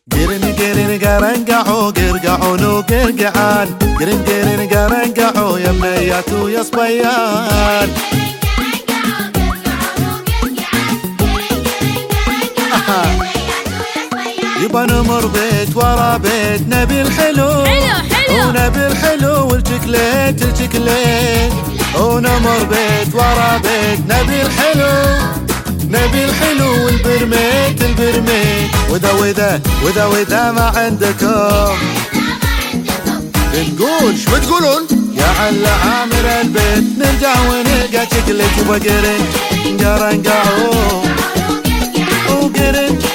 قرن قرن قرنقعو قرقعون وقرقعان قرن قرن قرنقعو يا بنيات ويا صبيان يبا نمر بيت ورا بيت نبي الحلو ونبي الحلو والشكليت الشكليت ونمر بيت ورا بيت نبي الحلو نبي الحلو والبرميت البرميت وذا وذا ما عندكم نقول شو تقولون يا عل عامر البيت نرجع ونلقى شكلك وبقرن قرنقعو وقرن